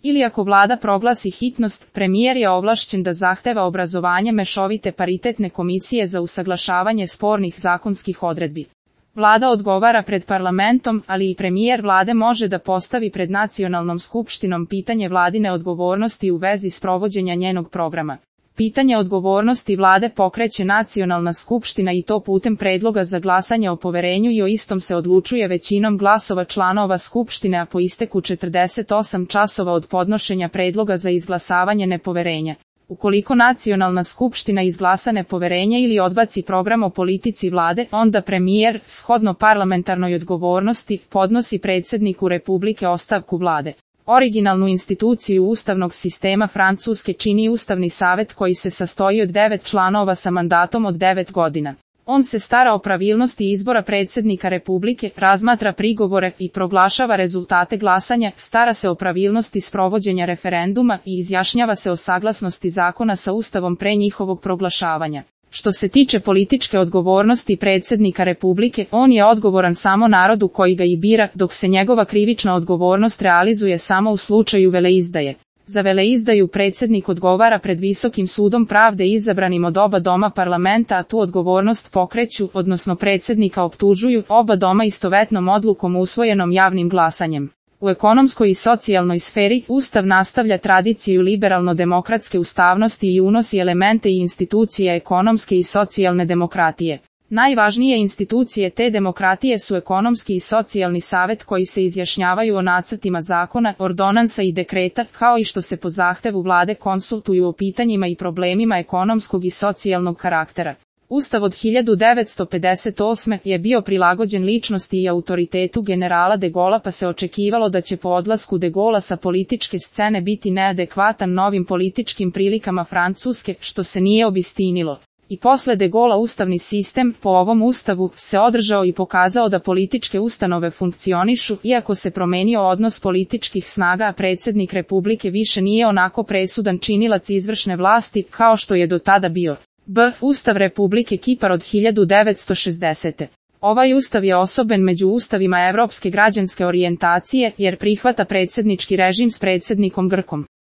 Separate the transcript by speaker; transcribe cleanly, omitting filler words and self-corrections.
Speaker 1: ili ako vlada proglasi hitnost, premijer je ovlašćen da zahteva obrazovanje mešovite paritetne komisije za usaglašavanje spornih zakonskih odredbi. Vlada odgovara pred parlamentom, ali i premijer vlade može da postavi pred nacionalnom skupštinom pitanje vladine odgovornosti u vezi sprovođenja njenog programa. Pitanje odgovornosti vlade pokreće nacionalna skupština i to putem predloga za glasanje o poverenju i o istom se odlučuje većinom glasova članova skupštine, a po isteku 48 časova od podnošenja predloga za izglasavanje nepoverenja. Ukoliko nacionalna skupština izglasa nepoverenje ili odbaci program o politici vlade, onda premijer, shodno parlamentarnoj odgovornosti, podnosi predsjedniku Republike ostavku vlade. Originalnu instituciju ustavnog sistema Francuske čini Ustavni savet koji se sastoji od 9 članova sa mandatom od 9 godina. On se stara o pravilnosti izbora predsjednika Republike, razmatra prigovore i proglašava rezultate glasanja, stara se o pravilnosti sprovođenja referenduma i izjašnjava se o saglasnosti zakona sa Ustavom pre njihovog proglašavanja. Što se tiče političke odgovornosti predsjednika Republike, on je odgovoran samo narodu koji ga i bira, dok se njegova krivična odgovornost realizuje samo u slučaju veleizdaje. Za veleizdaju predsjednik odgovara pred Visokim sudom pravde izabranim od oba doma parlamenta, a tu odgovornost pokreću, odnosno predsjednika optužuju, oba doma istovetnom odlukom usvojenom javnim glasanjem. U ekonomskoj i socijalnoj sferi, Ustav nastavlja tradiciju liberalno-demokratske ustavnosti i unosi elemente i institucije ekonomske i socijalne demokratije. Najvažnije institucije te demokratije su ekonomski i socijalni savet koji se izjašnjavaju o nacrtima zakona, ordonansa i dekreta, kao i što se po zahtevu vlade konsultuju o pitanjima i problemima ekonomskog i socijalnog karaktera. Ustav od 1958. je bio prilagođen ličnosti i autoritetu generala de Gaulle'a, pa se očekivalo da će po odlasku de Gaulle'a sa političke scene biti neadekvatan novim političkim prilikama Francuske, što se nije obistinilo. I posle de Gaulle'a ustavni sistem, po ovom ustavu, se održao i pokazao da političke ustanove funkcionišu, iako se promenio odnos političkih snaga, a predsjednik Republike više nije onako presudan činilac izvršne vlasti, kao što je do tada bio. Ustav Republike Kipar od 1960. Ovaj ustav je osoben među ustavima evropske građanske orijentacije, jer prihvata predsjednički režim s predsjednikom Grkom.